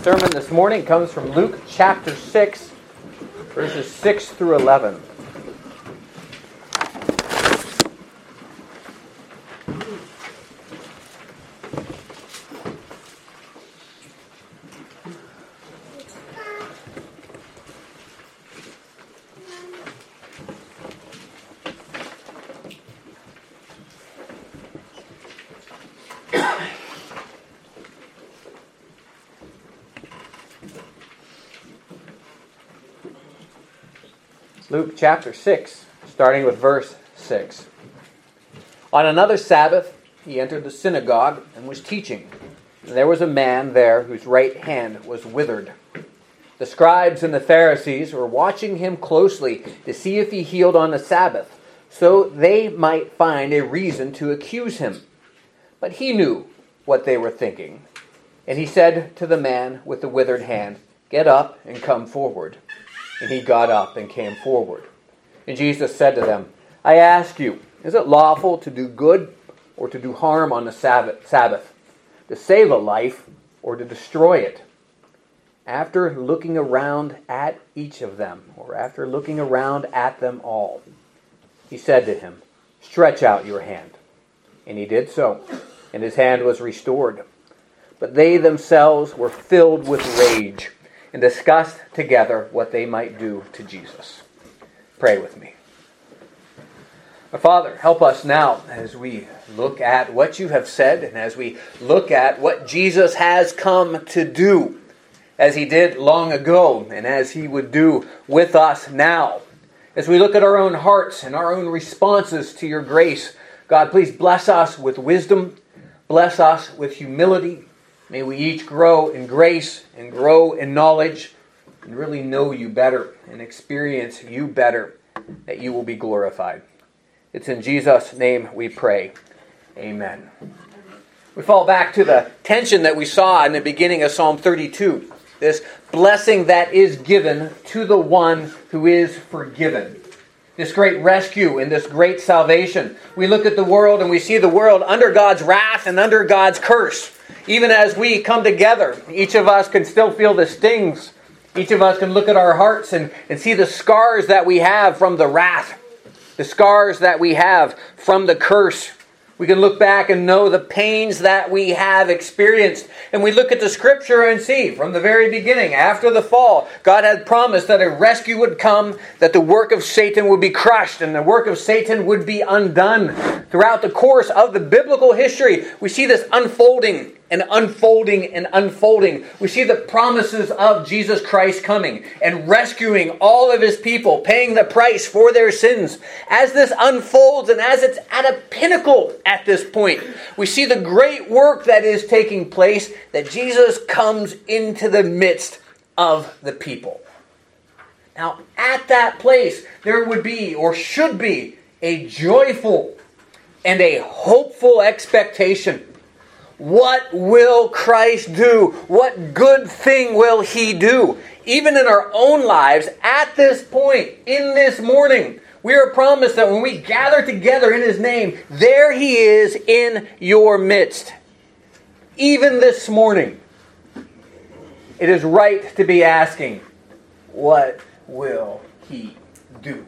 sermon this morning comes from Luke chapter 6, verses 6 through 11. Luke chapter 6, starting with verse 6. On another Sabbath, he entered the synagogue and was teaching. And there was a man there whose right hand was withered. The scribes and the Pharisees were watching him closely to see if he healed on the Sabbath, so they might find a reason to accuse him. But he knew what they were thinking. And he said to the man with the withered hand, "Get up and come forward." And he got up and came forward. And Jesus said to them, "I ask you, is it lawful to do good or to do harm on the Sabbath, to save a life or to destroy it?" After looking around at each of them, or after looking around at them all, he said to him, "Stretch out your hand." And he did so, and his hand was restored. But they themselves were filled with rage, and discussed together what they might do to Jesus. Pray with me. Our Father, help us now as we look at what you have said and as we look at what Jesus has come to do, as he did long ago and as he would do with us now. As we look at our own hearts and our own responses to your grace, God, please bless us with wisdom, bless us with humility. May we each grow in grace and grow in knowledge and really know you better and experience you better, that you will be glorified. It's in Jesus' name we pray. Amen. We fall back to the tension that we saw in the beginning of Psalm 32. This blessing that is given to the one who is forgiven. This great rescue and this great salvation. We look at the world and we see the world under God's wrath and under God's curse. Even as we come together, each of us can still feel the stings. Each of us can look at our hearts and see the scars that we have from the wrath. The scars that we have from the curse. We can look back and know the pains that we have experienced. And we look at the Scripture and see from the very beginning, after the fall, God had promised that a rescue would come, that the work of Satan would be crushed, and the work of Satan would be undone. Throughout the course of the biblical history, we see this unfolding and unfolding and unfolding. We see the promises of Jesus Christ coming and rescuing all of his people, paying the price for their sins. As this unfolds and as it's at a pinnacle at this point, we see the great work that is taking place, that Jesus comes into the midst of the people. Now, at that place, there would be, or should be, a joyful and a hopeful expectation. What will Christ do? What good thing will he do? Even in our own lives, at this point, in this morning, we are promised that when we gather together in his name, there he is in your midst. Even this morning, it is right to be asking, what will he do?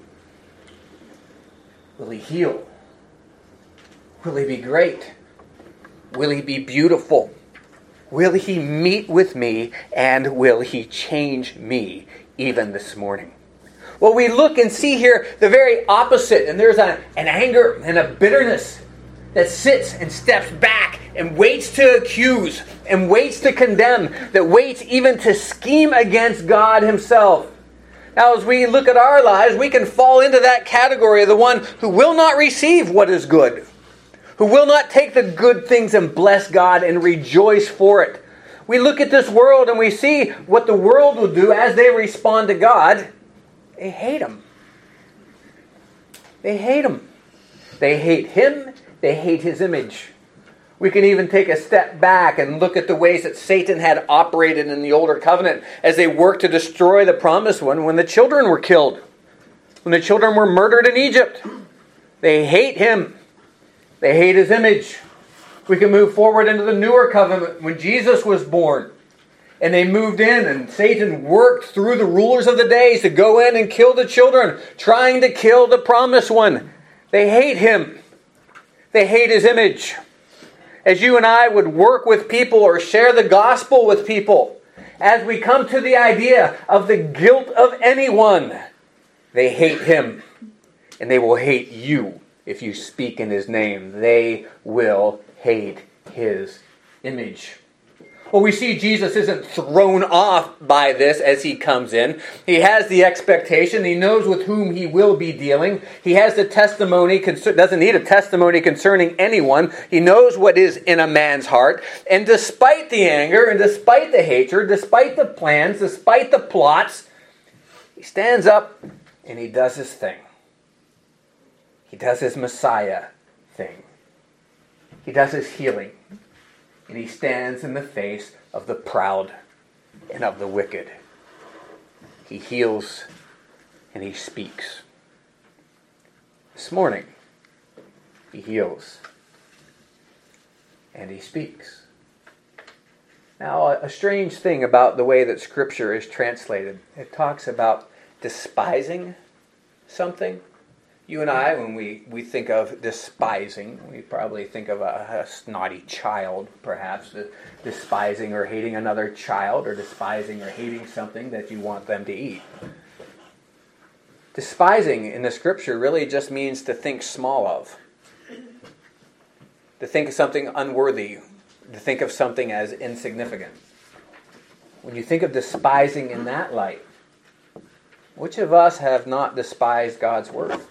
Will he heal? Will he be great? Will he be beautiful? Will he meet with me? And will he change me even this morning? Well, we look and see here the very opposite. And there's an anger and a bitterness that sits and steps back and waits to accuse and waits to condemn, that waits even to scheme against God himself. Now, as we look at our lives, we can fall into that category of the one who will not receive what is good, who will not take the good things and bless God and rejoice for it. We look at this world and we see what the world will do as they respond to God. They hate him. They hate him. They hate him. They hate his image. We can even take a step back and look at the ways that Satan had operated in the older covenant as they worked to destroy the promised one when the children were killed, when the children were murdered in Egypt. They hate him. They hate his image. We can move forward into the newer covenant when Jesus was born. And they moved in, and Satan worked through the rulers of the days to go in and kill the children, trying to kill the promised one. They hate him. They hate his image. As you and I would work with people or share the gospel with people, as we come to the idea of the guilt of anyone, they hate him. And they will hate you if you speak in his name. They will hate his image. Well, we see Jesus isn't thrown off by this as he comes in. He has the expectation. He knows with whom he will be dealing. He has the testimony, doesn't need a testimony concerning anyone. He knows what is in a man's heart. And despite the anger and despite the hatred, despite the plans, despite the plots, he stands up and he does his thing. He does his Messiah thing. He does his healing. And he stands in the face of the proud and of the wicked. He heals and he speaks. This morning, he heals and he speaks. Now, a strange thing about the way that Scripture is translated, it talks about despising something. You and I, when we think of despising, we probably think of a snotty child, perhaps, despising or hating another child, or despising or hating something that you want them to eat. Despising in the Scripture really just means to think small of, to think of something unworthy, to think of something as insignificant. When you think of despising in that light, which of us have not despised God's word?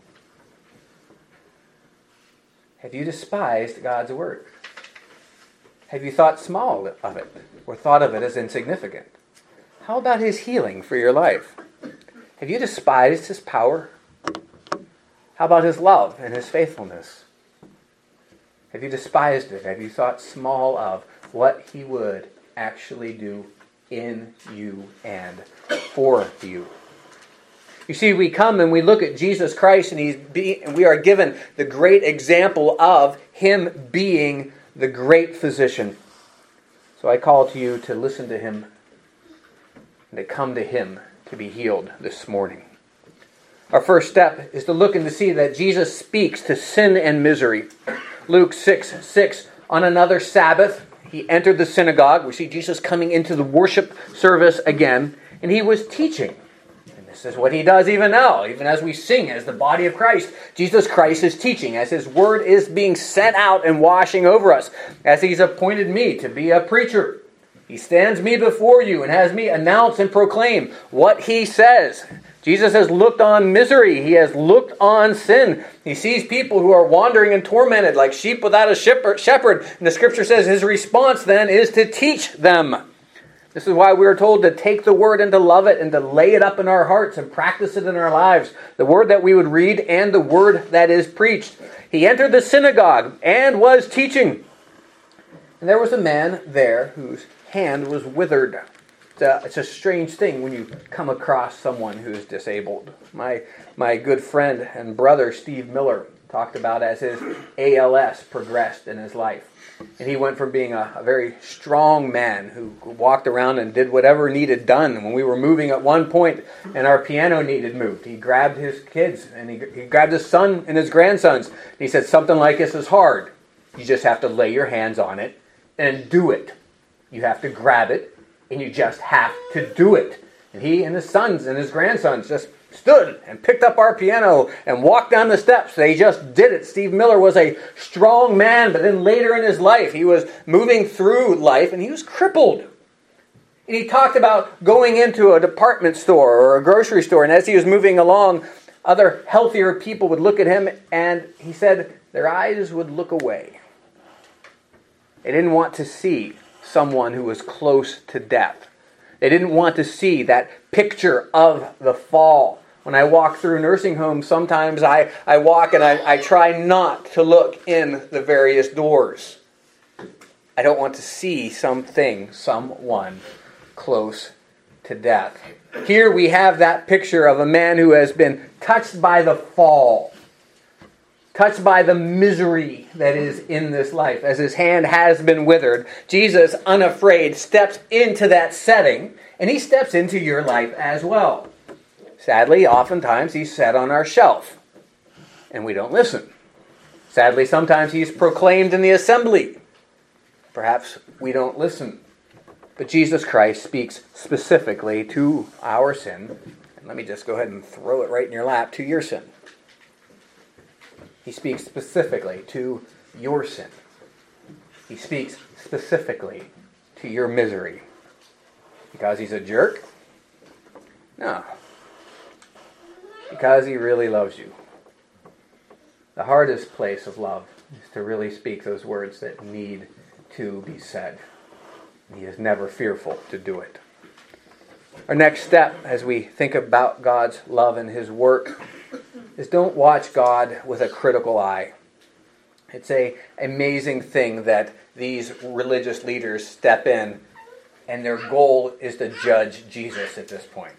Have you despised God's word? Have you thought small of it, or thought of it as insignificant? How about his healing for your life? Have you despised his power? How about his love and his faithfulness? Have you despised it? Have you thought small of what he would actually do in you and for you? You see, we come and we look at Jesus Christ, and we are given the great example of him being the great physician. So I call to you to listen to him and to come to him to be healed this morning. Our first step is to look and to see that Jesus speaks to sin and misery. Luke 6:6, on another Sabbath, he entered the synagogue. We see Jesus coming into the worship service again, and he was teaching. This is what he does even now, even as we sing as the body of Christ. Jesus Christ is teaching, as his word is being sent out and washing over us, as he's appointed me to be a preacher. He stands me before you and has me announce and proclaim what he says. Jesus has looked on misery. He has looked on sin. He sees people who are wandering and tormented like sheep without a shepherd. And the scripture says his response then is to teach them. This is why we are told to take the word and to love it and to lay it up in our hearts and practice it in our lives. The word that we would read and the word that is preached. He entered the synagogue and was teaching. And there was a man there whose hand was withered. It's a strange thing when you come across someone who is disabled. My good friend and brother Steve Miller talked about as his ALS progressed in his life. And he went from being a very strong man who walked around and did whatever needed done. When we were moving at one point and our piano needed moved, he grabbed his kids and he grabbed his son and his grandsons. And he said, something like this is hard. You just have to lay your hands on it and do it. You have to grab it and you just have to do it. And he and his sons and his grandsons just stood and picked up our piano and walked down the steps. They just did it. Steve Miller was a strong man, but then later in his life, he was moving through life and he was crippled. And he talked about going into a department store or a grocery store, and as he was moving along, other healthier people would look at him, and he said their eyes would look away. They didn't want to see someone who was close to death. They didn't want to see that picture of the fall. When I walk through nursing homes, sometimes I walk and I try not to look in the various doors. I don't want to see someone close to death. Here we have that picture of a man who has been touched by the fall. touched by the misery that is in this life, as his hand has been withered, Jesus, unafraid, steps into that setting, and he steps into your life as well. Sadly, oftentimes he's set on our shelf, and we don't listen. Sadly, sometimes he's proclaimed in the assembly. Perhaps we don't listen. But Jesus Christ speaks specifically to our sin. And let me just go ahead and throw it right in your lap, to your sin. He speaks specifically to your sin. He speaks specifically to your misery. Because he's a jerk? No. Because he really loves you. The hardest place of love is to really speak those words that need to be said. He is never fearful to do it. Our next step as we think about God's love and his work is don't watch God with a critical eye. It's an amazing thing that these religious leaders step in and their goal is to judge Jesus at this point.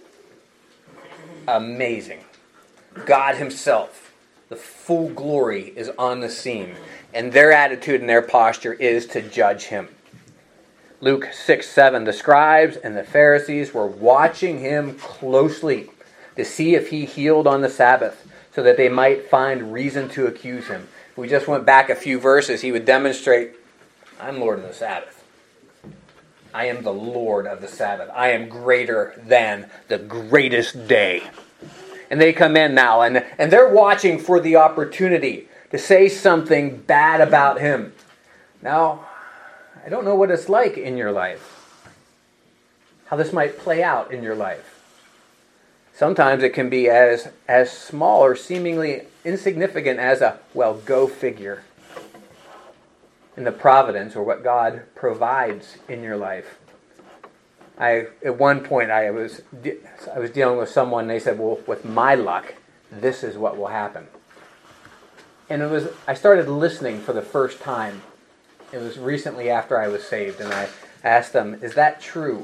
Amazing. God himself, the full glory, is on the scene, and their attitude and their posture is to judge him. Luke 6:7, the scribes and the Pharisees were watching him closely to see if he healed on the Sabbath, so that they might find reason to accuse him. If we just went back a few verses, he would demonstrate, I'm Lord of the Sabbath. I am the Lord of the Sabbath. I am greater than the greatest day. And they come in now, and they're watching for the opportunity to say something bad about him. Now, I don't know what it's like in your life, how this might play out in your life. Sometimes it can be as small or seemingly insignificant as a, well, go figure, in the providence or what God provides in your life. At one point I was dealing with someone, and they said, well, with my luck, this is what will happen. And I started listening for the first time. It was recently after I was saved, and I asked them, is that true?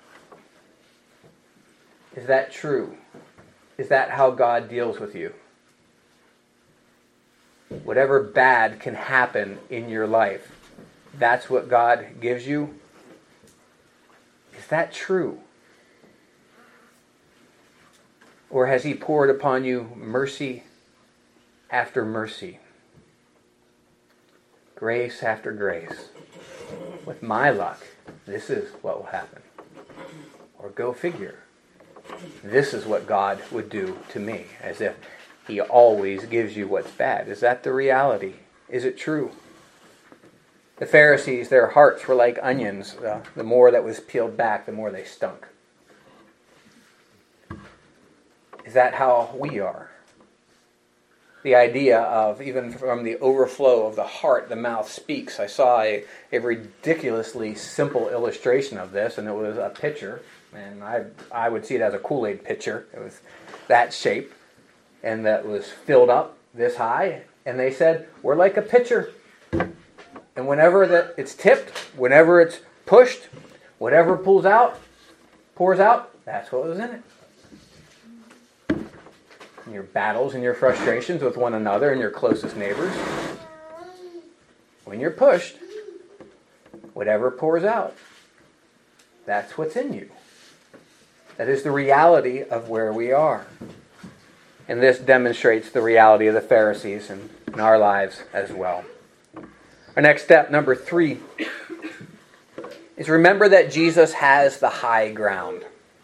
Is that true? Is that how God deals with you? Whatever bad can happen in your life, that's what God gives you? Is that true? Or has he poured upon you mercy after mercy? Grace after grace. With my luck, this is what will happen. Or go figure. This is what God would do to me, as if he always gives you what's bad. Is that the reality? Is it true? The Pharisees, their hearts were like onions. The more that was peeled back, the more they stunk. Is that how we are? The idea of, even from the overflow of the heart, the mouth speaks. I saw a ridiculously simple illustration of this, and it was a pitcher. And I would see it as a Kool-Aid pitcher. It was that shape, and that was filled up this high. And they said, we're like a pitcher. And whenever it's tipped, whenever it's pushed, whatever pours out, that's what was in it. In your battles and your frustrations with one another and your closest neighbors, when you're pushed, whatever pours out, that's what's in you. That is the reality of where we are. And this demonstrates the reality of the Pharisees in our lives as well. Our next step, number 3, is remember that Jesus has the high ground.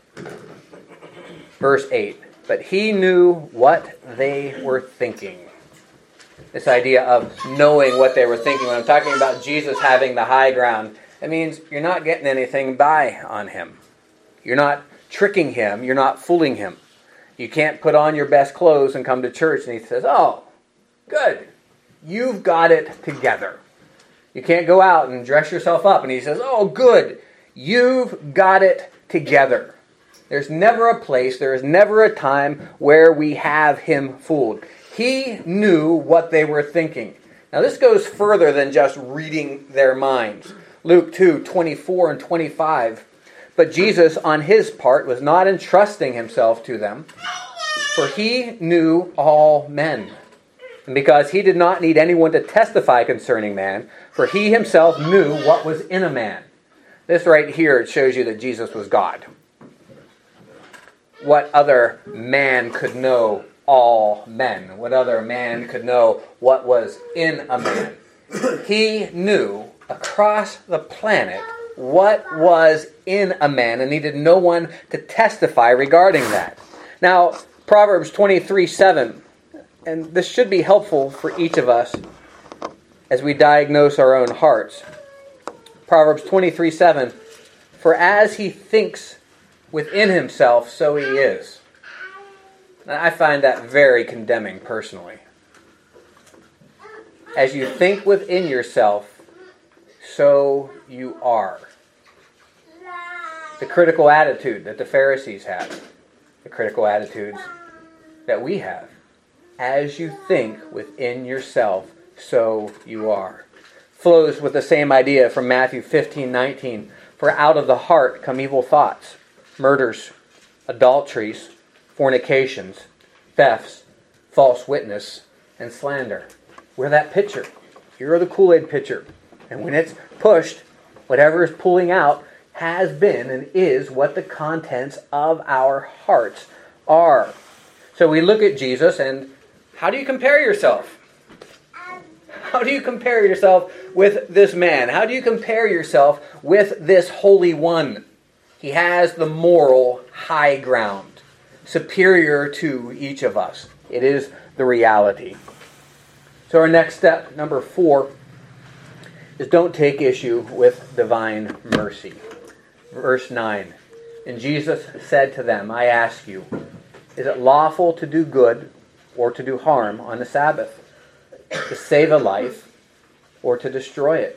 Verse 8, but he knew what they were thinking. This idea of knowing what they were thinking. When I'm talking about Jesus having the high ground, it means you're not getting anything by on him. You're not tricking him. You're not fooling him. You can't put on your best clothes and come to church and he says, oh, good. You've got it together. You can't go out and dress yourself up and he says, oh, good. You've got it together. There's never a place, there is never a time where we have him fooled. He knew what they were thinking. Now this goes further than just reading their minds. Luke 2:24 and 25. But Jesus, on his part, was not entrusting himself to them, for he knew all men. and because he did not need anyone to testify concerning man, for he himself knew what was in a man. This right here, it shows you that Jesus was God. What other man could know all men? What other man could know what was in a man? He knew across the planet what was in a man and needed no one to testify regarding that. Now, Proverbs 23:7, and this should be helpful for each of us as we diagnose our own hearts. Proverbs 23:7, for as he thinks within himself, so he is. Now, I find that very condemning personally. As you think within yourself, so you are. The critical attitude that the Pharisees had, the critical attitudes that we have. As you think within yourself, so you are. Flows with the same idea from Matthew 15:19. For out of the heart come evil thoughts, murders, adulteries, fornications, thefts, false witness, and slander. We're that pitcher. You're the Kool-Aid pitcher. And when it's pushed, whatever is pulling out has been and is what the contents of our hearts are. So we look at Jesus, and how do you compare yourself? How do you compare yourself with this man? How do you compare yourself with this Holy One? He has the moral high ground, superior to each of us. It is the reality. So our next step, number 4, is don't take issue with divine mercy. Verse 9, and Jesus said to them, I ask you, is it lawful to do good or to do harm on the Sabbath? To save a life or to destroy it?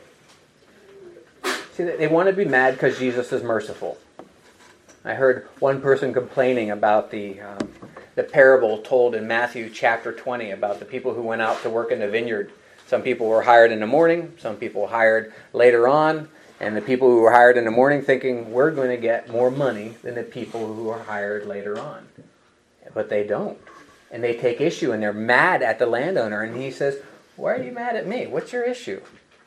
See, they want to be mad because Jesus is merciful. I heard one person complaining about the parable told in Matthew chapter 20 about the people who went out to work in the vineyard. Some people were hired in the morning, some people were hired later on, and the people who were hired in the morning thinking, we're going to get more money than the people who are hired later on. But they don't. And they take issue, and they're mad at the landowner. And he says, why are you mad at me? What's your issue?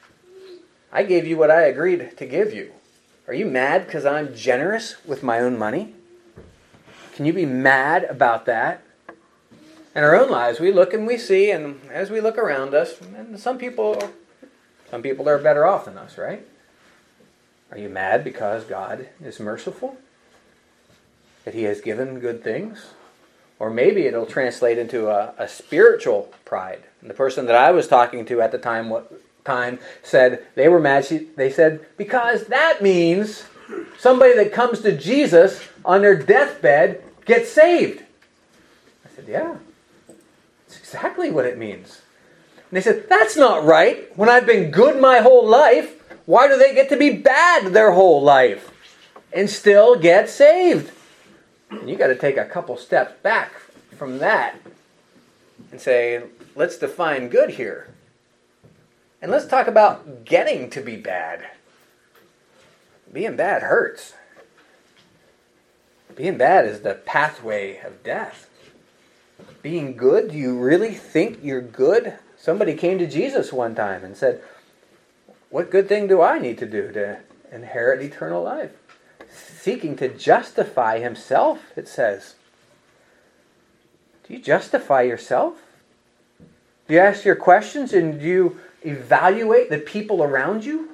I gave you what I agreed to give you. Are you mad because I'm generous with my own money? Can you be mad about that? In our own lives, we look and we see, and as we look around us, and some people are better off than us, right? Are you mad because God is merciful? That He has given good things? Or maybe it'll translate into a spiritual pride. And the person that I was talking to at the time said they were mad. They said, because that means somebody that comes to Jesus on their deathbed gets saved. I said, yeah, that's exactly what it means. And they said, that's not right. When I've been good my whole life, why do they get to be bad their whole life and still get saved? And you got to take a couple steps back from that and say, let's define good here. And let's talk about getting to be bad. Being bad hurts. Being bad is the pathway of death. Being good, do you really think you're good? Somebody came to Jesus one time and said, what good thing do I need to do to inherit eternal life? Seeking to justify himself, it says. Do you justify yourself? Do you ask your questions and do you evaluate the people around you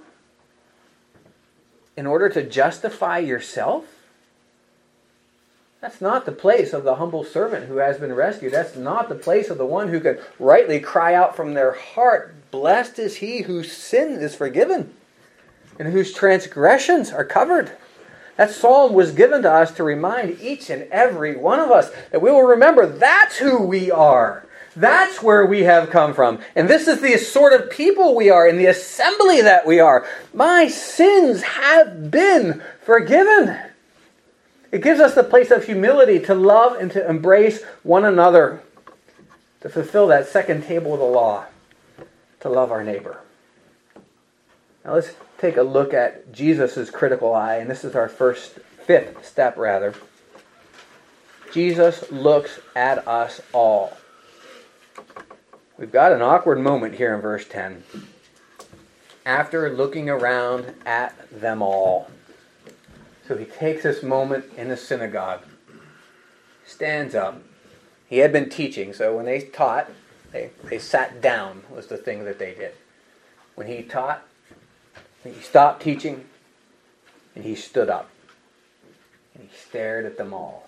in order to justify yourself? That's not the place of the humble servant who has been rescued. That's not the place of the one who can rightly cry out from their heart, blessed is he whose sin is forgiven and whose transgressions are covered. That psalm was given to us to remind each and every one of us that we will remember that's who we are. That's where we have come from. And this is the sort of people we are in the assembly that we are. My sins have been forgiven. It gives us the place of humility to love and to embrace one another, to fulfill that second table of the law, to love our neighbor. Now let's take a look at Jesus' critical eye, and this is our fifth step. Jesus looks at us all. We've got an awkward moment here in verse 10. After looking around at them all. So he takes this moment in the synagogue, stands up. He had been teaching, so when they taught, they sat down was the thing that they did. When he taught, he stopped teaching, and he stood up. And he stared at them all.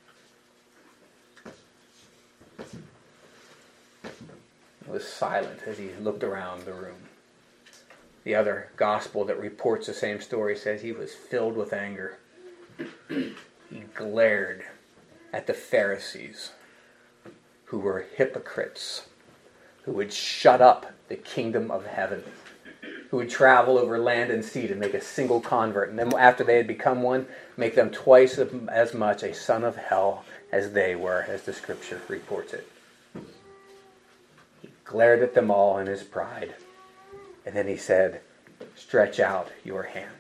He was silent as he looked around the room. The other gospel that reports the same story says he was filled with anger. He glared at the Pharisees, who were hypocrites, who would shut up the kingdom of heaven, who would travel over land and sea to make a single convert, and then after they had become one, make them twice as much a son of hell as they were, as the scripture reports it. He glared at them all in his pride, and then he said, "Stretch out your hand."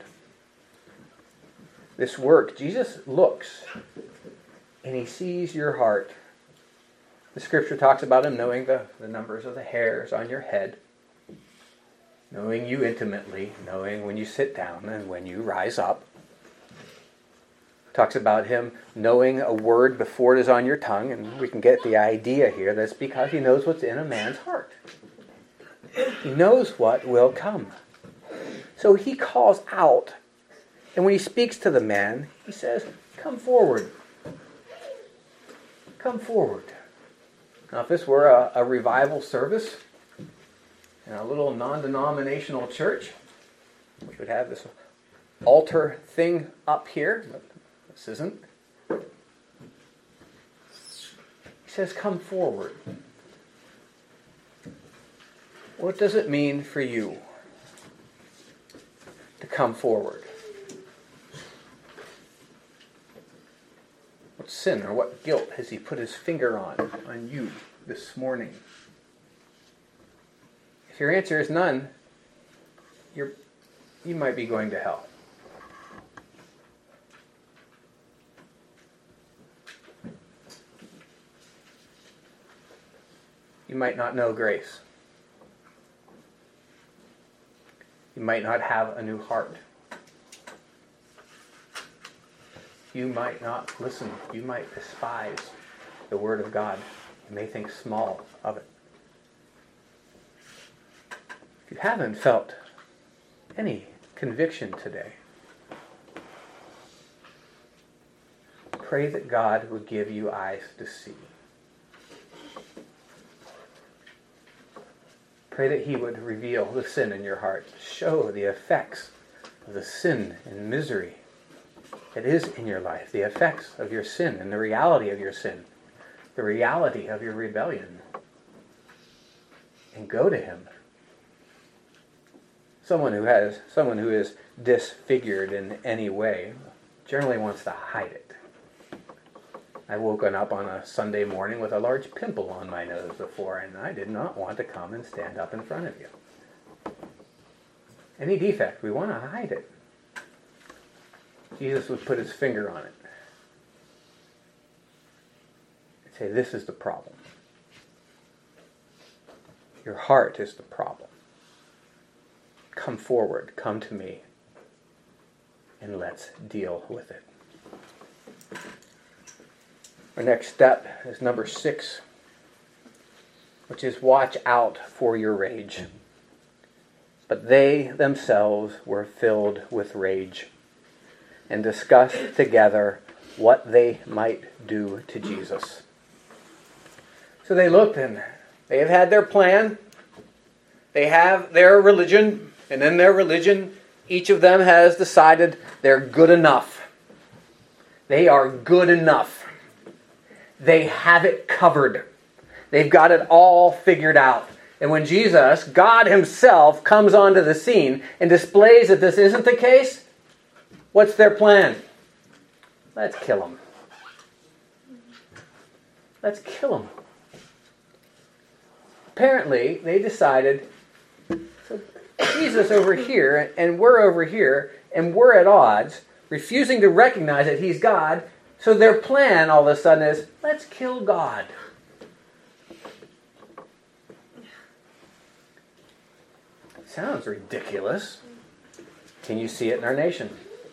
This work, Jesus looks, and he sees your heart. The scripture talks about him knowing the numbers of the hairs on your head, knowing you intimately, knowing when you sit down and when you rise up. Talks about him knowing a word before it is on your tongue, and we can get the idea here that's because he knows what's in a man's heart. He knows what will come. So he calls out, and when he speaks to the man, he says, "Come forward. Come forward." Now, if this were a revival service in a little non-denominational church, we would have this altar thing up here, but this isn't. He says, "Come forward." What does it mean for you to come forward? What sin or what guilt has he put his finger on you this morning? If your answer is none, you might be going to hell. You might not know grace. You might not have a new heart. You might not listen. You might despise the Word of God. You may think small of it. If you haven't felt any conviction today, pray that God would give you eyes to see. Pray that he would reveal the sin in your heart, show the effects of the sin and misery that is in your life, the effects of your sin and the reality of your sin, the reality of your rebellion, and go to him. Someone who is disfigured in any way generally wants to hide it. I woken up on a Sunday morning with a large pimple on my nose before, and I did not want to come and stand up in front of you. Any defect, we want to hide it. Jesus would put his finger on it and say, "This is the problem. Your heart is the problem. Come forward, come to me, and let's deal with it." Our next step is number 6, which is watch out for your rage. But they themselves were filled with rage and discussed together what they might do to Jesus. So they looked, and they have had their plan. They have their religion, and in their religion, each of them has decided they're good enough. They are good enough. They have it covered. They've got it all figured out. And when Jesus, God himself, comes onto the scene and displays that this isn't the case, what's their plan? Let's kill him. Let's kill him. Apparently, they decided, so Jesus over here, and we're over here, and we're at odds, refusing to recognize that he's God. So their plan all of a sudden is, let's kill God. sounds ridiculous. Can you see it in our nation?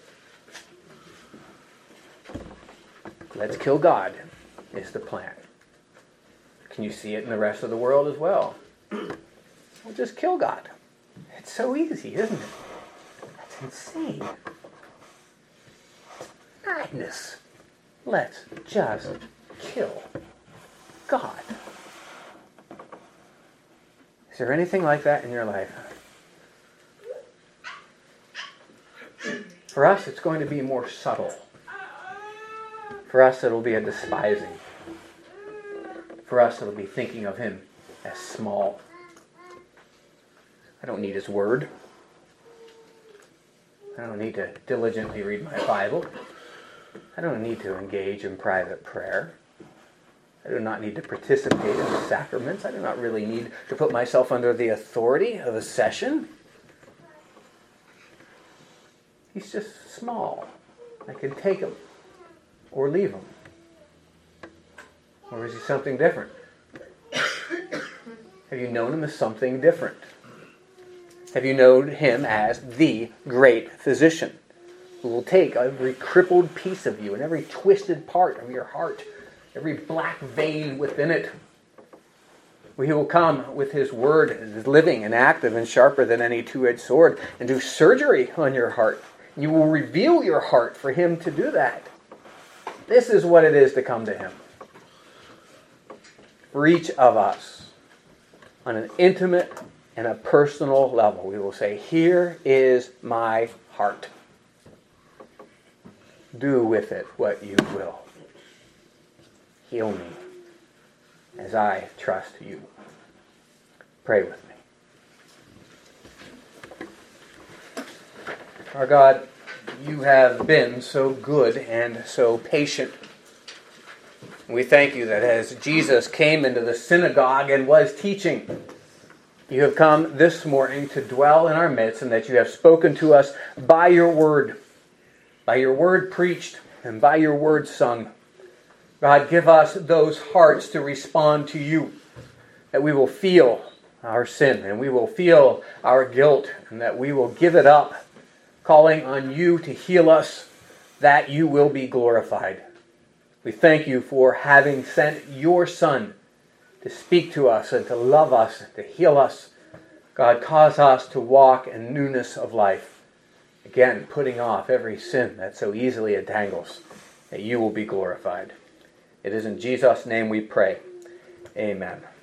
Let's kill God is the plan. Can you see it in the rest of the world as well? We'll just kill God. It's so easy, isn't it? That's insane. Madness. Let's just kill God. Is there anything like that in your life? For us, it's going to be more subtle. For us, it'll be a despising. For us, it'll be thinking of him as small. I don't need his word. I don't need to diligently read my Bible. I don't need to engage in private prayer. I do not need to participate in the sacraments. I do not really need to put myself under the authority of a session. He's just small. I can take him or leave him. Or is he something different? Have you known him as something different? Have you known him as the great physician who will take every crippled piece of you and every twisted part of your heart, every black vein within it? He will come with his word that is living and active and sharper than any two-edged sword and do surgery on your heart. You will reveal your heart for him to do that. This is what it is to come to him. For each of us, on an intimate and a personal level, we will say, here is my heart. Do with it what you will. Heal me as I trust you. Pray with me. Our God, you have been so good and so patient. We thank you that as Jesus came into the synagogue and was teaching, you have come this morning to dwell in our midst, and that you have spoken to us by your word preached, and by your word sung. God, give us those hearts to respond to you, that we will feel our sin, and we will feel our guilt, and that we will give it up, calling on you to heal us, that you will be glorified. We thank you for having sent your Son to speak to us and to love us, to heal us. God, cause us to walk in newness of life. Again, putting off every sin that so easily entangles, that you will be glorified. It is in Jesus' name we pray. Amen.